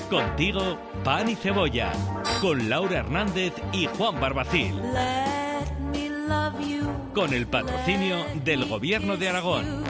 Contigo, Pan y Cebolla, con Laura Hernández y Juan Barbacil. Con el patrocinio del Gobierno de Aragón.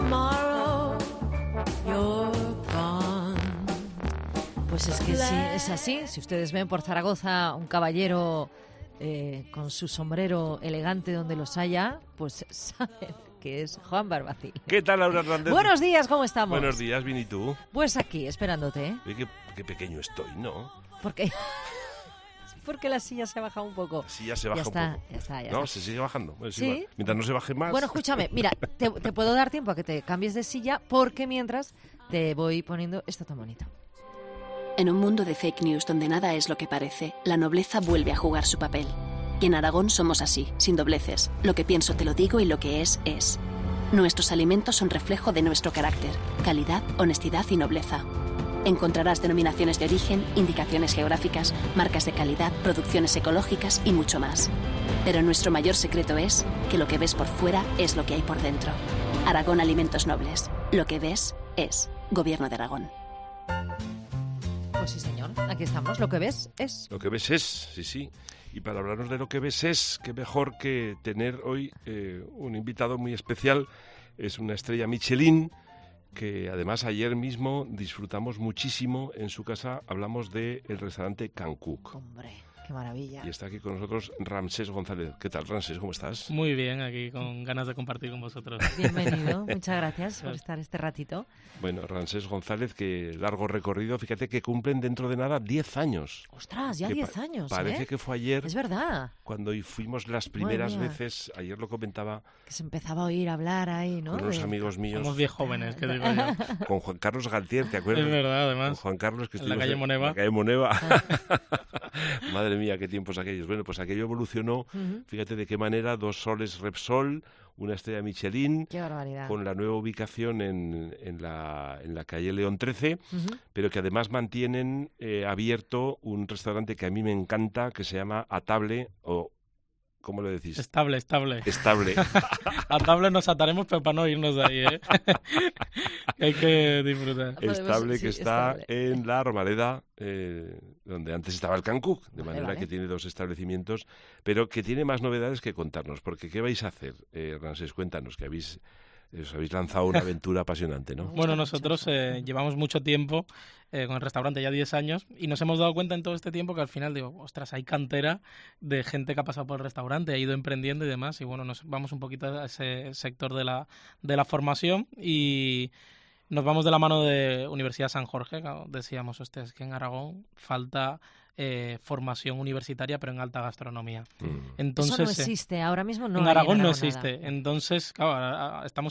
Pues es que sí, es así. Si ustedes ven por Zaragoza un caballero con su sombrero elegante donde los haya, pues saben que es Juan Barbacil. ¿Qué tal, Laura Hernández? Buenos días, ¿cómo estamos? Buenos días, bien, ¿y tú? Pues aquí, esperándote. Qué pequeño estoy, ¿no? ¿Por qué? Porque la silla se ha bajado un poco. Sí, ya se baja un poco. Ya está. No, se sigue bajando. Bueno, ¿Sí? Mientras no se baje más... Bueno, escúchame, mira, te puedo dar tiempo a que te cambies de silla porque mientras te voy poniendo esto tan bonito. En un mundo de fake news donde nada es lo que parece, la nobleza vuelve a jugar su papel. Y en Aragón somos así, sin dobleces. Lo que pienso te lo digo y lo que es, es. Nuestros alimentos son reflejo de nuestro carácter, calidad, honestidad y nobleza. Encontrarás denominaciones de origen, indicaciones geográficas, marcas de calidad, producciones ecológicas y mucho más. Pero nuestro mayor secreto es que lo que ves por fuera es lo que hay por dentro. Aragón Alimentos Nobles. Lo que ves es. Gobierno de Aragón. Pues sí, señor. Aquí estamos. Lo que ves es. Lo que ves es, sí. Y para hablarnos de lo que ves es, qué mejor que tener hoy un invitado muy especial. Es una estrella Michelin, que además ayer mismo disfrutamos muchísimo en su casa. Hablamos del restaurante Can Cook. Hombre, qué maravilla. Y está aquí con nosotros Ramsés González. ¿Qué tal, Ramsés? ¿Cómo estás? Muy bien, aquí con ganas de compartir con vosotros. Bienvenido, muchas gracias por estar este ratito. Bueno, Ramsés González, que largo recorrido. Fíjate que cumplen dentro de nada 10 años. ¡Ostras, ya 10 años! Parece que fue ayer. Es verdad. Cuando fuimos las primeras veces, ayer lo comentaba. Que se empezaba a oír hablar ahí, ¿no? Con unos amigos míos. Somos 10 jóvenes, que digo yo. Con Juan Carlos Galtier, ¿te acuerdas? Es verdad, además. Con Juan Carlos, que en la calle Moneva. En la calle Moneva. Madre mía, qué tiempos aquellos. Bueno, pues aquello evolucionó. Fíjate de qué manera, 2 soles Repsol, una estrella Michelin. Qué barbaridad. Con la nueva ubicación en la calle León 13, pero que además mantienen abierto un restaurante que a mí me encanta, que se llama Atable, o ¿cómo le decís? Estable. Estable. A Table nos ataremos, pero para no irnos de ahí, ¿eh? Hay que disfrutar. Estable, que está en la Romareda, donde antes estaba el Can Cook, de manera que tiene 2 establecimientos, pero que tiene más novedades que contarnos, porque ¿qué vais a hacer, Ramsés? Cuéntanos, que os habéis lanzado una aventura apasionante, ¿no? Bueno, nosotros llevamos mucho tiempo con el restaurante, ya 10 años, y nos hemos dado cuenta en todo este tiempo que al final digo, ostras, hay cantera de gente que ha pasado por el restaurante, ha ido emprendiendo y demás, y bueno, nos vamos un poquito a ese sector de la formación y nos vamos de la mano de Universidad San Jorge. Decíamos, hostia, es que en Aragón falta formación universitaria, pero en alta gastronomía. Entonces, eso no existe, ahora mismo no. En hay Aragón no nada. existe. Entonces, claro, estamos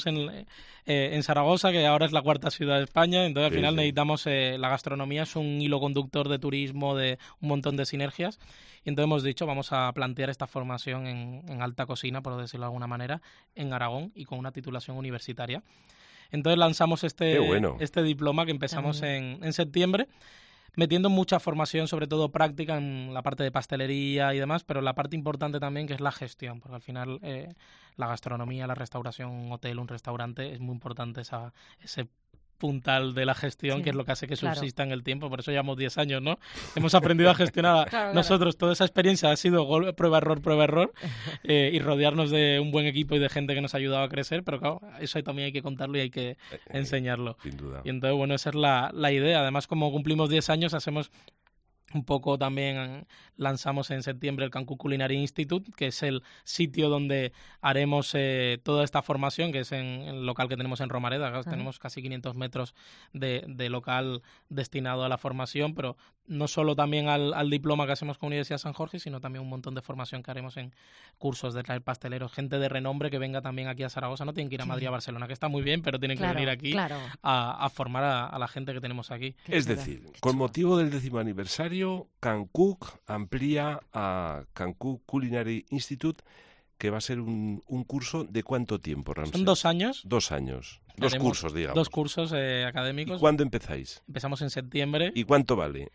en Zaragoza, que ahora es la 4ª ciudad de España, entonces al final necesitamos, la gastronomía es un hilo conductor de turismo, de un montón de sinergias, y entonces hemos dicho, vamos a plantear esta formación en alta cocina, por decirlo de alguna manera, en Aragón y con una titulación universitaria. Entonces lanzamos este diploma que empezamos en septiembre, metiendo mucha formación, sobre todo práctica, en la parte de pastelería y demás, pero la parte importante también, que es la gestión, porque al final la gastronomía, la restauración, un hotel, un restaurante, es muy importante ese puntal de la gestión, que es lo que hace que subsista en el tiempo. Por eso llevamos 10 años, ¿no? Hemos aprendido a gestionar nosotros. Toda esa experiencia ha sido prueba, error, y rodearnos de un buen equipo y de gente que nos ha ayudado a crecer, pero claro, eso también hay que contarlo y hay que enseñarlo. Sin duda. Y entonces, bueno, esa es la idea. Además, como cumplimos 10 años, hacemos un poco también, lanzamos en septiembre el Can Cook Culinary Institute, que es el sitio donde haremos toda esta formación, que es en el local que tenemos en Romareda. Tenemos casi 500 metros de local destinado a la formación, pero no solo también al diploma que hacemos con Universidad San Jorge, sino también un montón de formación que haremos en cursos de traer pasteleros, gente de renombre que venga también aquí a Zaragoza. No tienen que ir a Madrid, a Barcelona, que está muy bien, pero tienen que venir aquí a formar a la gente que tenemos aquí. Es decir, con motivo del 10º aniversario, Can Cook amplía a Can Cook Culinary Institute, que va a ser un curso de ¿cuánto tiempo, Ramsés? Son 2 años. 2 años. 2 cursos, digamos. 2 cursos académicos. ¿Y cuándo empezáis? Empezamos en septiembre. ¿Y cuánto vale?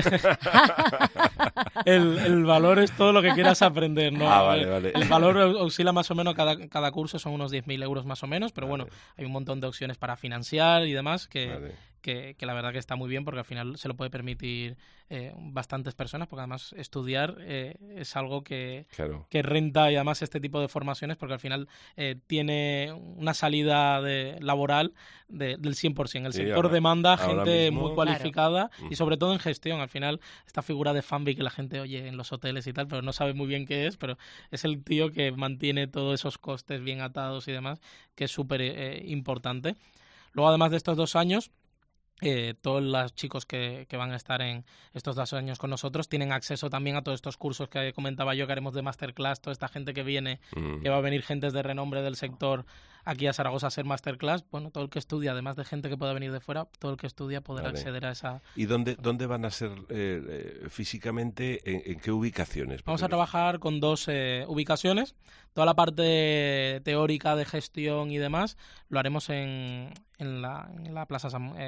el valor es todo lo que quieras aprender, ¿no? Vale. El valor oscila más o menos, cada curso son unos 10.000 euros más o menos, pero bueno, hay un montón de opciones para financiar y demás que que la verdad que está muy bien porque al final se lo puede permitir bastantes personas, porque además estudiar es algo que renta, y además este tipo de formaciones, porque al final tiene una salida laboral del 100%. El sector demanda gente muy cualificada, y sobre todo en gestión. Al final, esta figura de Fanby que la gente oye en los hoteles y tal, pero no sabe muy bien qué es, pero es el tío que mantiene todos esos costes bien atados y demás, que es súper importante. Luego, además de estos 2 años, todos los chicos que van a estar en estos 2 años con nosotros tienen acceso también a todos estos cursos que comentaba yo, que haremos de masterclass. Toda esta gente que viene, que va a venir gentes de renombre del sector aquí a Zaragoza a hacer masterclass. Bueno, todo el que estudia, además de gente que pueda venir de fuera, todo el que estudia podrá acceder a esa... ¿Y dónde van a ser físicamente? ¿En qué ubicaciones? Vamos a trabajar con 2 ubicaciones. Toda la parte teórica de gestión y demás lo haremos en la Plaza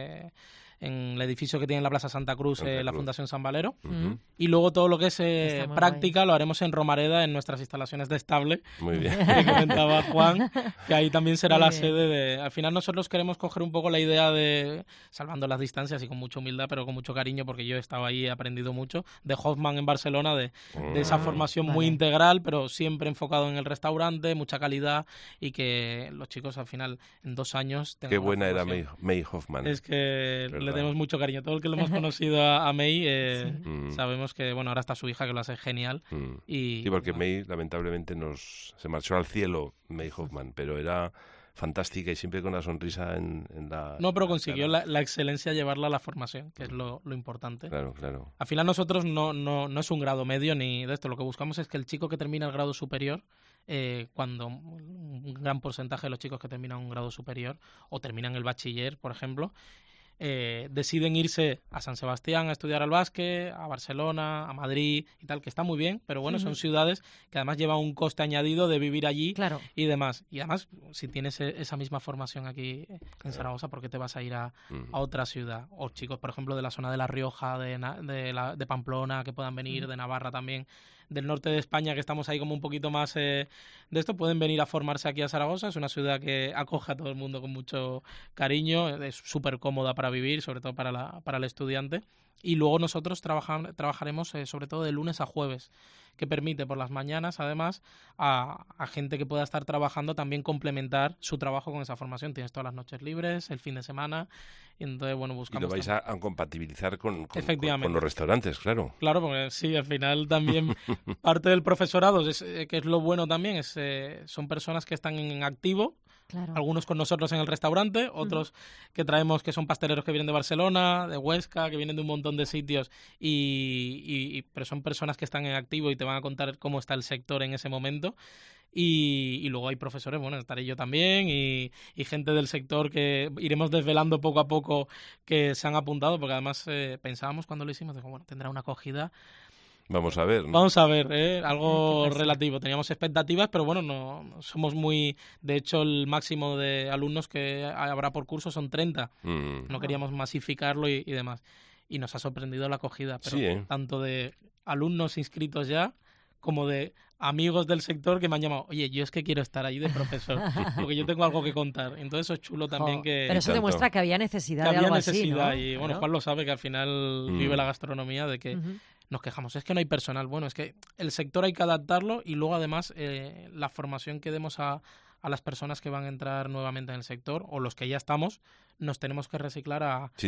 en el edificio que tiene en la Plaza Santa Cruz, la Fundación San Valero. Y luego todo lo que es práctica lo haremos en Romareda, en nuestras instalaciones de Estable. Muy bien. Que comentaba Juan, que ahí también será la sede de... Al final nosotros queremos coger un poco la idea de, salvando las distancias y con mucha humildad, pero con mucho cariño, porque yo he estado ahí y he aprendido mucho, de Hoffman en Barcelona, de esa formación muy integral, pero siempre enfocado en el restaurante, mucha calidad, y que los chicos al final en 2 años... Qué buena era May Hoffman. Es que le tenemos mucho cariño. Todo el que lo hemos conocido a May, sabemos que, bueno, ahora está su hija, que lo hace genial. Sí, porque May lamentablemente se marchó al cielo, May Hoffman, pero era fantástica y siempre con una sonrisa en la... No, pero consiguió la excelencia llevarla a la formación, que es lo importante. Claro. Al final nosotros no es un grado medio ni de esto. Lo que buscamos es que el chico que termina el grado superior, cuando un gran porcentaje de los chicos que terminan un grado superior o terminan el bachiller, por ejemplo, deciden irse a San Sebastián a estudiar al básquet, a Barcelona, a Madrid y tal, que está muy bien, pero bueno, son ciudades que además llevan un coste añadido de vivir allí y demás. Y además, si tienes esa misma formación aquí en Zaragoza, ¿por qué te vas a ir a otra ciudad? O chicos, por ejemplo, de la zona de La Rioja, de Pamplona, que puedan venir, de Navarra también, del norte de España, que estamos ahí como un poquito más de esto, pueden venir a formarse aquí a Zaragoza. Es una ciudad que acoge a todo el mundo con mucho cariño, es súper cómoda para vivir, sobre todo para el estudiante. Y luego nosotros trabajaremos sobre todo de lunes a jueves, que permite por las mañanas, además, a gente que pueda estar trabajando también complementar su trabajo con esa formación. Tienes todas las noches libres, el fin de semana, y entonces, bueno, buscamos... Y lo vais a compatibilizar con los restaurantes, claro. Claro, porque sí, al final también parte del profesorado, que es lo bueno también, son personas que están en activo. Claro. Algunos con nosotros en el restaurante, otros que traemos que son pasteleros que vienen de Barcelona, de Huesca, que vienen de un montón de sitios, pero son personas que están en activo y te van a contar cómo está el sector en ese momento. Y luego hay profesores, bueno, estaré yo también, y gente del sector que iremos desvelando poco a poco que se han apuntado, porque además pensábamos cuando lo hicimos, bueno, tendrá una acogida. Vamos a ver, ¿no? Vamos a ver, algo relativo. Teníamos expectativas, pero bueno, no somos muy... De hecho, el máximo de alumnos que habrá por curso son 30. No queríamos masificarlo y demás. Y nos ha sorprendido la acogida, pero sí, tanto de alumnos inscritos ya como de amigos del sector que me han llamado, oye, yo es que quiero estar ahí de profesor, porque yo tengo algo que contar. Entonces eso es chulo también que... Pero eso demuestra que había necesidad de algo así, ¿no? Y bueno, Juan lo sabe, que al final vive la gastronomía, de que nos quejamos, es que no hay personal. Bueno, es que el sector hay que adaptarlo, y luego además la formación que demos a las personas que van a entrar nuevamente en el sector, o los que ya estamos, nos tenemos que reciclar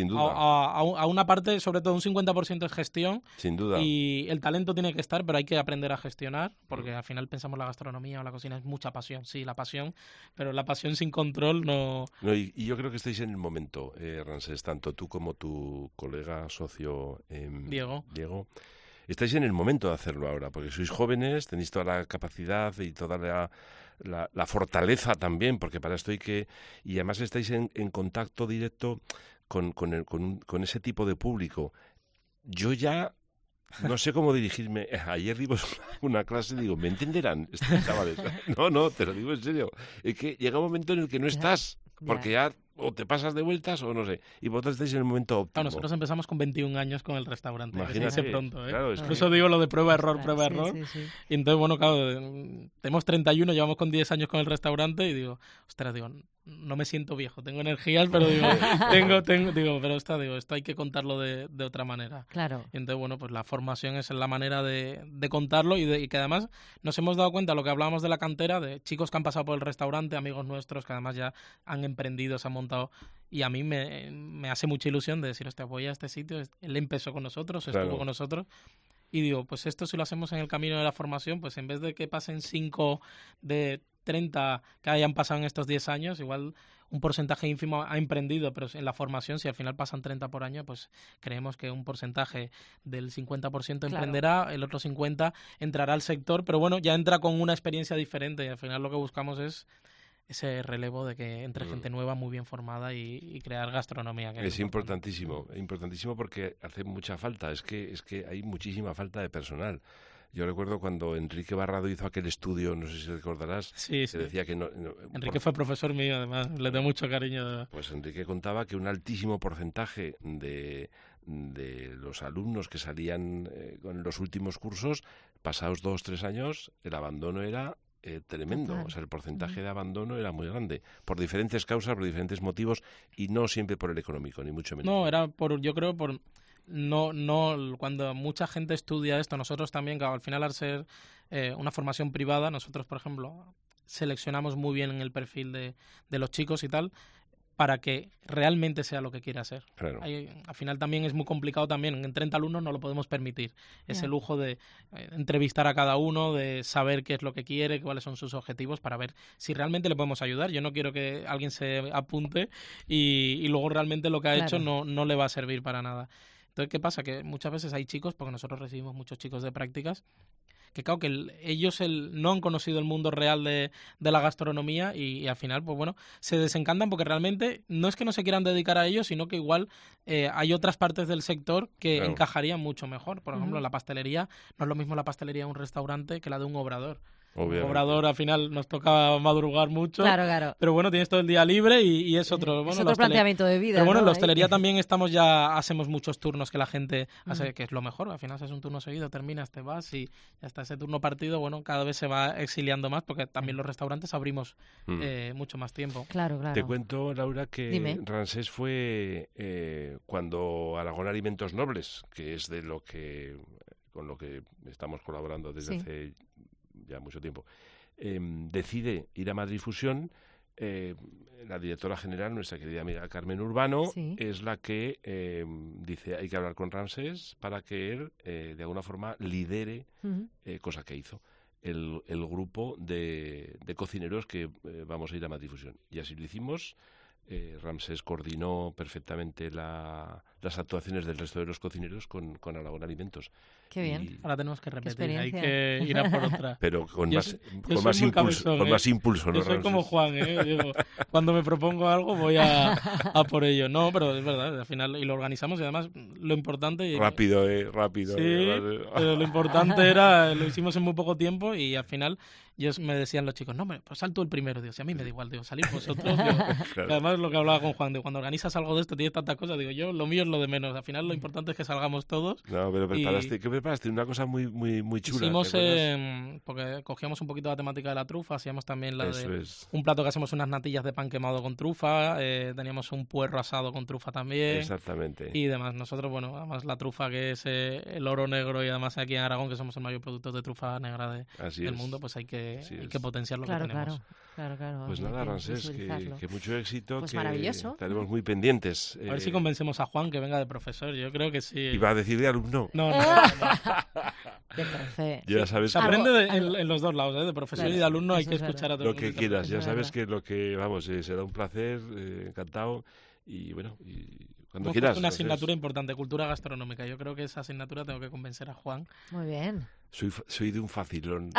a una parte, sobre todo un 50% es gestión. Sin duda. Y el talento tiene que estar, pero hay que aprender a gestionar, porque al final pensamos la gastronomía o la cocina es mucha pasión. Sí, la pasión, pero la pasión sin control no... Y yo creo que estáis en el momento, Ramsés, tanto tú como tu colega socio Diego. Estáis en el momento de hacerlo ahora, porque sois jóvenes, tenéis toda la capacidad y toda la fortaleza también, porque para esto y además estáis en contacto directo con ese tipo de público. Yo ya no sé cómo dirigirme. Ayer dimos una clase y digo, ¿me entenderán estos chavales? No, te lo digo en serio. Es que llega un momento en el que no estás, porque ya o te pasas de vueltas o no sé. Y vosotros estáis en el momento óptimo. Nosotros empezamos con 21 años con el restaurante. Imagínate, que pronto, ¿eh? claro, es Por eso digo lo de prueba-error. Sí. Y entonces, bueno, claro, tenemos 31, llevamos con 10 años con el restaurante y digo, ostras, no me siento viejo, tengo energías, pero esto hay que contarlo de otra manera. Claro. Y entonces, bueno, pues la formación es la manera de contarlo y que además nos hemos dado cuenta, lo que hablábamos de la cantera, de chicos que han pasado por el restaurante, amigos nuestros que además ya han emprendido, se han montado, y a mí me hace mucha ilusión de decir, hostia, voy a este sitio, él empezó con nosotros, estuvo con nosotros. Y digo, pues esto si lo hacemos en el camino de la formación, pues en vez de que pasen 5 de 30 que hayan pasado en estos 10 años, igual un porcentaje ínfimo ha emprendido, pero en la formación, si al final pasan 30 por año, pues creemos que un porcentaje del 50% emprenderá, el otro 50% entrará al sector, pero bueno, ya entra con una experiencia diferente y al final lo que buscamos es ese relevo de que entre gente nueva, muy bien formada y crear gastronomía. Que es importantísimo porque hace mucha falta, es que hay muchísima falta de personal. Yo recuerdo cuando Enrique Barrado hizo aquel estudio, no sé si recordarás, que decía que no Enrique fue profesor mío, además, le tengo mucho cariño. Pues Enrique contaba que un altísimo porcentaje de los alumnos que salían con los últimos cursos, pasados 2-3 años, el abandono era tremendo. Total. O sea, el porcentaje de abandono era muy grande, por diferentes causas, por diferentes motivos, y no siempre por el económico, ni mucho menos. No, era yo creo por... No, cuando mucha gente estudia esto, nosotros también, claro, al final al ser una formación privada, nosotros, por ejemplo, seleccionamos muy bien en el perfil de los chicos y tal, para que realmente sea lo que quiera hacer. Claro. Al final también es muy complicado también, en 30 alumnos no lo podemos permitir, ese lujo de entrevistar a cada uno, de saber qué es lo que quiere, cuáles son sus objetivos, para ver si realmente le podemos ayudar. Yo no quiero que alguien se apunte y luego realmente lo que ha hecho no le va a servir para nada. Entonces, ¿qué pasa? Que muchas veces hay chicos, porque nosotros recibimos muchos chicos de prácticas, que claro, que ellos no han conocido el mundo real de la gastronomía y al final, pues bueno, se desencantan porque realmente no es que no se quieran dedicar a ello, sino que igual hay otras partes del sector que encajarían mucho mejor. Por ejemplo, la pastelería, no es lo mismo la pastelería de un restaurante que la de un obrador. Obviamente. Un obrador al final nos toca madrugar mucho, claro. Pero bueno, tienes todo el día libre y es otro, es otro planteamiento de vida. Pero bueno, ¿no? en la hostelería también hacemos muchos turnos que la gente hace, que es lo mejor. Al final haces un turno seguido, terminas, te vas y ya está ese turno partido. Bueno, cada vez se va exiliando más porque también los restaurantes abrimos mucho más tiempo. Claro. Te cuento, Laura, que Ramsés fue cuando Aragón Alimentos Nobles, que es con lo que estamos colaborando desde hace ya mucho tiempo, decide ir a Madrid Fusión. La directora general, nuestra querida amiga Carmen Urbano, es la que dice hay que hablar con Ramsés para que él de alguna forma lidere, cosa que hizo, el grupo de cocineros que vamos a ir a Madrid Fusión. Y así lo hicimos. Ramsés coordinó perfectamente las actuaciones del resto de los cocineros con Aragón Alimentos. Qué bien. Ahora tenemos que repetir, hay que ir a por otra. Pero con más impulso. Yo soy como Juan, Digo, cuando me propongo algo voy a por ello. No, pero es verdad, al final, y lo organizamos y además lo importante... Rápido. Sí, pero lo importante era, lo hicimos en muy poco tiempo y al final me decían los chicos, no, pues sal tú el primero. Digo, si a mí me da igual, salid vosotros. Claro. Además, lo que hablaba con Juan, cuando organizas algo de esto, tienes tantas cosas, digo, yo, lo mío es lo de menos. Al final, lo importante es que salgamos todos. No, pero ¿qué preparaste? Una cosa muy, muy, muy chula. Hicimos, porque cogíamos un poquito la temática de la trufa, hacíamos también un plato que hacemos unas natillas de pan quemado con trufa, teníamos un puerro asado con trufa también. Exactamente. Y demás. Nosotros, bueno, además la trufa que es el oro negro y además aquí en Aragón, que somos el mayor productor de trufa negra del mundo, pues hay que potenciar lo que tenemos. Claro. Pues nada, Ramsés, que mucho éxito, pues que maravilloso. Estaremos muy pendientes. A ver si convencemos a Juan que venga de profesor, yo creo que sí. ¿Y va a decir de alumno? No. De profe. Ya sabes se aprende en los dos lados, de profesor y de alumno hay que escuchar a todo lo que quieras, ya sabes que será un placer, encantado, y bueno, cuando quieras. Una asignatura importante, cultura gastronómica. Yo creo que esa asignatura tengo que convencer a Juan. Muy bien. Soy de un facilón.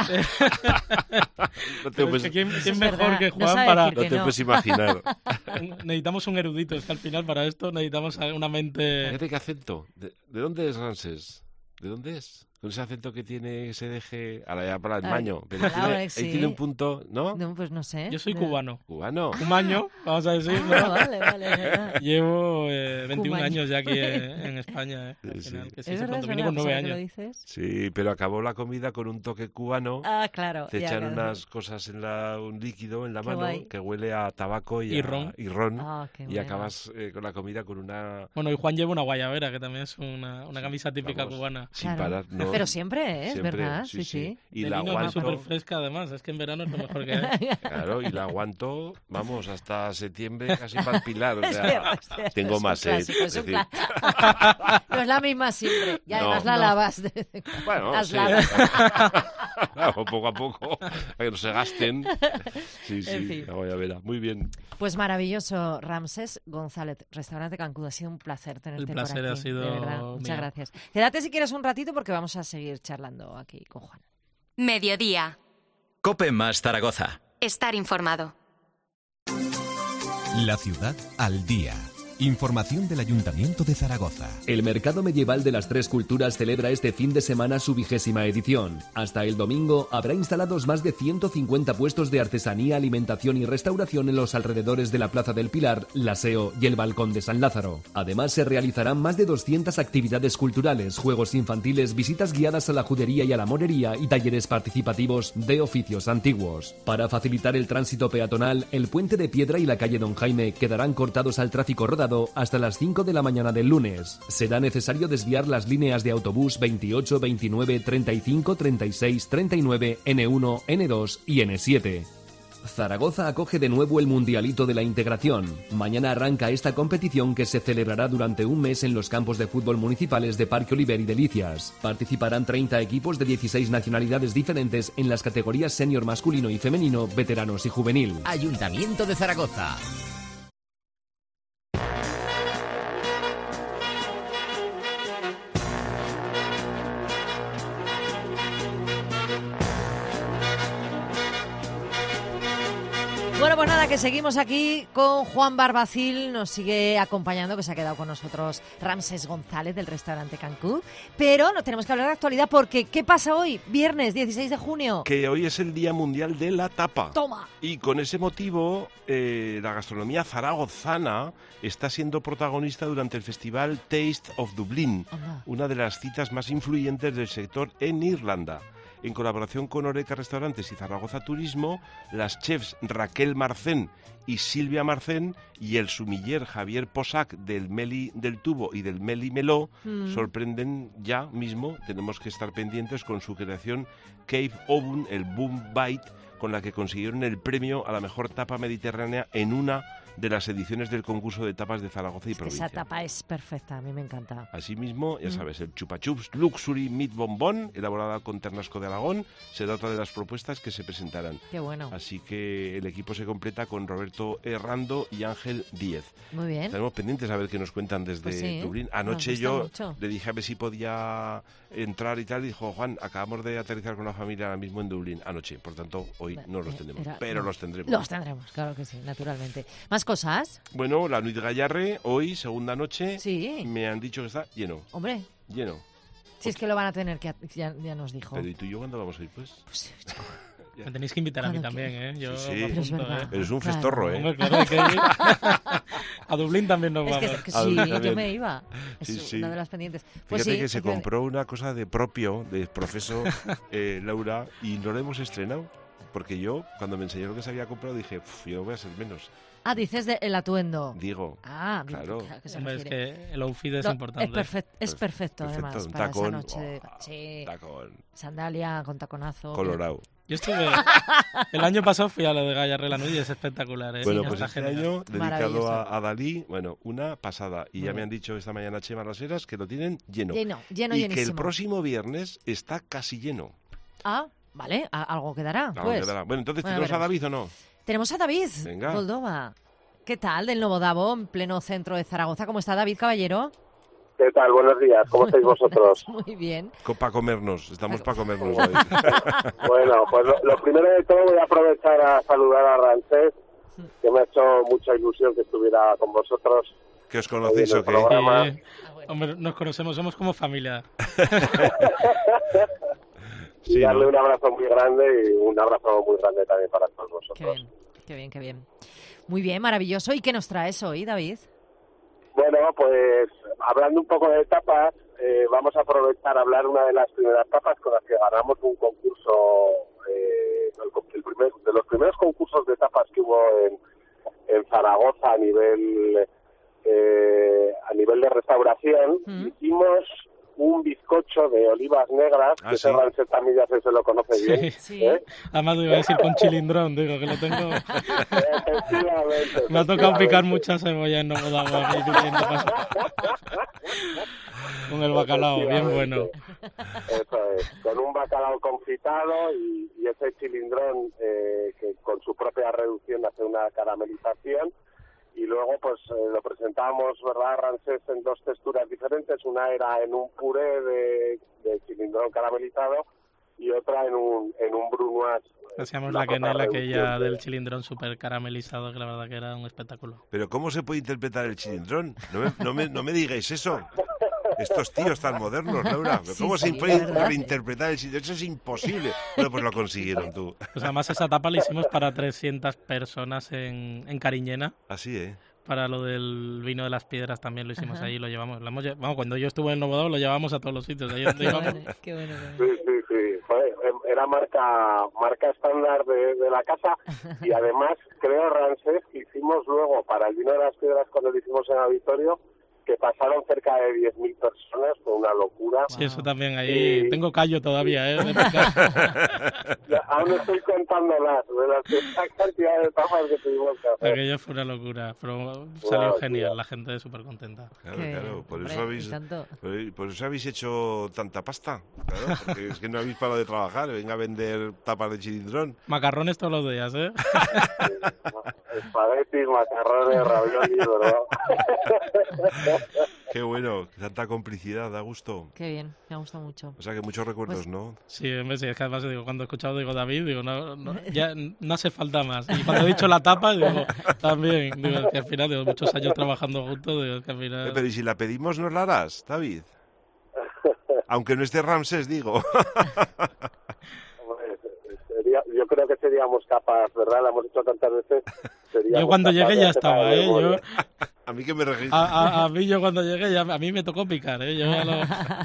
¿Quién mejor que Juan para...? No te puedes imaginar. Necesitamos un erudito, es que al final para esto necesitamos una mente... Fíjate qué acento. ¿De dónde es Ramsés? ¿De dónde es? Con ese acento que tiene, se deje a la ya para el Ay, maño. Pero claro, ahí sí. tiene un punto, ¿no? No, pues no sé. Yo soy No. cubano. Cubano. Cumaño, vamos a decir, ¿no? Vale, vale. Llevo 21 Cumaño. años ya aquí en España, al Sí, final, sí. que sí, Es se verdad, pronto. Vine con 9 ¿sabes que lo años. dices? Sí, pero acabó la comida con un toque cubano. Ah, claro. Te ya, echan claro. unas cosas en un líquido en la Qué mano guay. que huele a tabaco y ron. Ah, qué y bueno. acabas con la comida con una... Bueno, y Juan lleva una guayabera, que también es una camisa típica vamos, cubana. Sin Claro. parar, no. Pero siempre, ¿eh? Siempre, Es verdad, sí. Y De la lino aguanto, súper fresca, además. Es que en verano es lo mejor que hay. claro, y la aguanto, vamos, hasta septiembre casi para el Pilar, o Es sea, cierto, es cierto, tengo es un más sed. clásico, es es un decir, No es la misma siempre. Y además No. la No. lavas. bueno, Las sí. lavas. Claro, poco a poco, para que no se gasten. Sí, En fin. la guayabera. Muy bien. Pues maravilloso, Ramsés González, Restaurante Cancún. Ha sido un placer tenerte El placer por aquí. ha sido de verdad. Muchas mío. gracias. Quédate si quieres un ratito porque vamos a seguir charlando aquí con Juan. Mediodía. COPE más Zaragoza. Estar informado. La ciudad al día. Información del Ayuntamiento de Zaragoza. El Mercado Medieval de las Tres Culturas celebra este fin de semana su 20ª edición. Hasta el domingo habrá instalados más de 150 puestos de artesanía, alimentación y restauración en los alrededores de la Plaza del Pilar, la SEO y el Balcón de San Lázaro. Además, se realizarán más de 200 actividades culturales, juegos infantiles, visitas guiadas a la judería y a la morería y talleres participativos de oficios antiguos. Para facilitar el tránsito peatonal, el Puente de Piedra y la calle Don Jaime quedarán cortados al tráfico rodado hasta las 5 de la mañana del lunes. Será necesario desviar las líneas de autobús 28, 29, 35, 36, 39, N1, N2 y N7. Zaragoza acoge de nuevo el Mundialito de la Integración. Mañana arranca esta competición que se celebrará durante un mes en los campos de fútbol municipales de Parque Oliver y Delicias. Participarán 30 equipos de 16 nacionalidades diferentes en las categorías senior masculino y femenino, veteranos y juvenil. Ayuntamiento de Zaragoza. Bueno, pues nada, que seguimos aquí con Juan Barbacil, nos sigue acompañando, que se ha quedado con nosotros Ramsés González del Restaurante Cancún, pero nos tenemos que hablar de actualidad porque ¿qué pasa hoy? Viernes 16 de junio. Que hoy es el Día Mundial de la Tapa. Toma. Y con ese motivo, la gastronomía zaragozana está siendo protagonista durante el festival Taste of Dublin, Anda. una de las citas más influyentes del sector en Irlanda. En colaboración con Oreca Restaurantes y Zaragoza Turismo, las chefs Raquel Marcén y Silvia Marcén y el sumiller Javier Posac del Meli del Tubo y del Meli Meló sorprenden ya mismo. Tenemos que estar pendientes con su creación Cave Oven, el Boom Bite, con la que consiguieron el premio a la mejor tapa mediterránea en una de las ediciones del concurso de tapas de Zaragoza y Es que provincia. esa tapa es perfecta, a mí me encanta. Asimismo, ya sabes, el Chupa Chups Luxury Meat Bonbon, elaborada con ternasco de Aragón, será otra de las propuestas que se presentarán. Qué bueno. Así que el equipo se completa con Roberto Errando y Ángel Díez. Muy bien. Estaremos pendientes a ver qué nos cuentan desde Pues sí, Dublín. nos Anoche gusta yo mucho. le dije a ver si podía entrar y tal, y dijo, Juan, acabamos de aterrizar con la familia ahora mismo en Dublín anoche, por tanto hoy no los tendremos, pero los tendremos. Los tendremos, claro que sí, naturalmente. ¿Más cosas? Bueno, la Nuit Gallarre, hoy, segunda noche, Sí. me han dicho que está lleno, Hombre, lleno. si es que lo van a tener que... Ya nos dijo. Pero ¿y tú y yo cuándo vamos a ir, pues? Pues, Me tenéis que invitar a mí Cuando también, ¿eh? Yo Sí, sí. me Pero es apunto, verdad. Eres un Claro. festorro, ¿eh? Hombre, claro, hay que ir. A Dublín también nos es vamos. que A sí, ver, yo también. me iba. Es Sí, sí. una de las pendientes. Pues Fíjate sí, que se hay ver. compró una cosa de propio, de profeso, Laura, y no la hemos estrenado. Porque yo, cuando me enseñó lo que se había comprado, dije, "Uf, yo no voy a ser menos. Ah, dices el atuendo. Digo, Ah, claro. ¿a qué se Hombre, es refiere? que el outfit es No, importante. Es perfecto, además, un para tacón, esa noche. De... oh, Sí, tacón, sandalia con taconazo. colorado. Yo estuve... El año pasado fui a lo de Gallarre la Nuit y es espectacular, ¿eh? Bueno, ¿no? pues Está este genial. año, dedicado Maravilloso. a Dalí, bueno, una pasada. Y Muy ya me bien. han dicho esta mañana Chema Las Heras que lo tienen lleno. Lleno, y que el llenísimo. próximo viernes está casi lleno. Ah, vale, algo quedará. Algo Pues. quedará. Bueno, entonces, Bueno, ¿tenemos a veremos. David o no? Tenemos a David Venga. Moldova. ¿Qué tal del Novo Davo, en pleno centro de Zaragoza? ¿Cómo está David, caballero? ¿Qué tal? Buenos días. ¿Cómo estáis vosotros? Muy bien. Para comernos, estamos para comernos. Bueno. David. Bueno, pues lo primero de todo voy a aprovechar a saludar a Ramsés, que me ha hecho mucha ilusión que estuviera con vosotros ¿Que os conocéis o qué? Hombre, nos conocemos, somos como familia. Y darle un abrazo muy grande y un abrazo muy grande también para todos vosotros. Qué bien. Muy bien, maravilloso. ¿Y qué nos traes hoy, David? Bueno, pues hablando un poco de tapas, vamos a aprovechar a hablar una de las primeras tapas con las que ganamos un concurso, de los primeros concursos de tapas que hubo en Zaragoza a nivel de restauración. Hicimos un bizcocho de olivas negras, que ese Ramsés también ya se lo conoce bien. Sí. Además lo iba a decir con chilindrón, digo, que lo tengo... Efectivamente. Me ha tocado picar mucha cebolla en Novo de Agua. Con el bacalao, bien bueno. Eso es, con un bacalao confitado y ese chilindrón que con su propia reducción hace una caramelización. Y luego pues lo presentamos, ¿verdad, Ramsés, en dos texturas diferentes? Una era en un puré de chilindrón caramelizado y otra en un brunoise. Hacíamos la quenela aquella del chilindrón súper caramelizado, que la verdad que era un espectáculo. Pero ¿cómo se puede interpretar el chilindrón? No me digáis eso. Estos tíos tan modernos, Laura. ¿Cómo se puede reinterpretar el chilindrón? Eso es imposible. Bueno, pues lo consiguieron tú. Pues además esa tapa la hicimos para 300 personas en Cariñena. Así, ¿eh? Para lo del vino de las piedras también lo hicimos ahí, lo llevamos. Cuando yo estuve en Novo de Agua lo llevábamos a todos los sitios. Ahí Qué bueno. Sí. Era marca estándar de la casa y además creo, Ramsés, que hicimos luego para el vino de las piedras cuando lo hicimos en Auditorio, que pasaron cerca de 10.000 personas, fue una locura. Sí, eso también, ahí tengo callo todavía, ¿eh? Aún estoy contándolas, de las cantidad de tapas que tuvimos que hacer. Aquello fue una locura, pero salió genial, la gente súper contenta. Claro, por eso habéis hecho tanta pasta, claro, porque es que no habéis parado de trabajar, venga a vender tapas de chilindrón. Macarrones todos los días, ¿eh? Espaguetis, macarrones, ravioli, ¿verdad? Qué bueno, tanta complicidad, da gusto. Qué bien, me ha gustado mucho. O sea que muchos recuerdos, ¿no? Sí, sí, es que además digo, cuando he escuchado David, digo, ya no hace falta más. Y cuando he dicho la tapa, digo, también, digo, que al final, digo, muchos años trabajando juntos, digo, que al final... Pero ¿y si la pedimos, nos la harás, David? Aunque no esté Ramsés, digo. Yo creo que seríamos capaces, ¿verdad? La hemos hecho tantas veces. Yo cuando llegué ya estaba, ¿eh? A mí que me registro. A mí yo cuando llegué, a mí me tocó picar, ¿eh? Yo ya lo...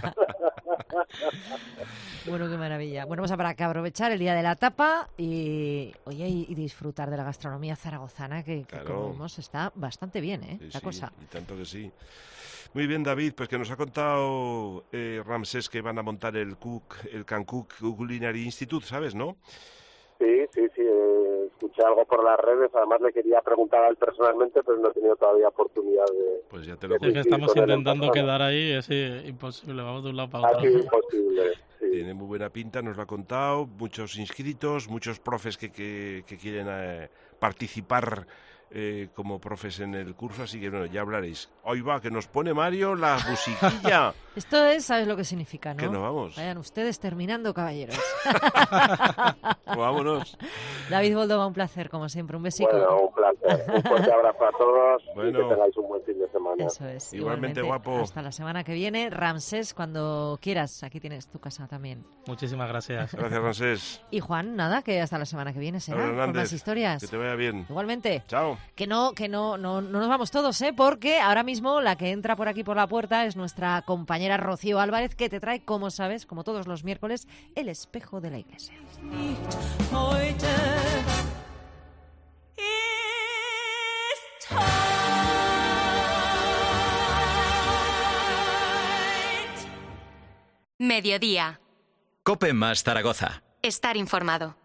Bueno, qué maravilla. Bueno, pues habrá que aprovechar el día de la tapa y disfrutar de la gastronomía zaragozana, que como vemos está bastante bien, ¿eh? Sí, la cosa. Y tanto que sí. Muy bien, David, pues que nos ha contado Ramsés que van a montar el Can-Cook Culinary Institute, ¿sabes, no? Sí, escuché algo por las redes, además le quería preguntar a él personalmente, pero no he tenido todavía oportunidad de... Pues ya te lo es que estamos intentando quedar ahí, es imposible, vamos de un lado para otro. Así imposible, sí. Tiene muy buena pinta, nos lo ha contado, muchos inscritos, muchos profes que quieren participar como profes en el curso, así que bueno, ya hablaréis. Hoy va, que nos pone Mario la musiquilla. Esto es, ¿sabes lo que significa, no? Que nos vamos. Vayan ustedes terminando, caballeros. Vámonos. David Boldova, un placer, como siempre, un besico. Bueno, un placer. Un fuerte abrazo a todos y que tengáis un buen fin de semana. Eso es. Igualmente guapo. Hasta la semana que viene. Ramsés, cuando quieras, aquí tienes tu casa también. Muchísimas gracias. Gracias, Ramsés. Y Juan, nada, que hasta la semana que viene será con más historias. Que te vaya bien. Igualmente. Chao. Que no nos vamos todos, porque ahora mismo la que entra por aquí por la puerta es nuestra compañera Rocío Álvarez, que te trae, como sabes, como todos los miércoles, el espejo de la iglesia. Mediodía. COPE más Zaragoza. Estar informado.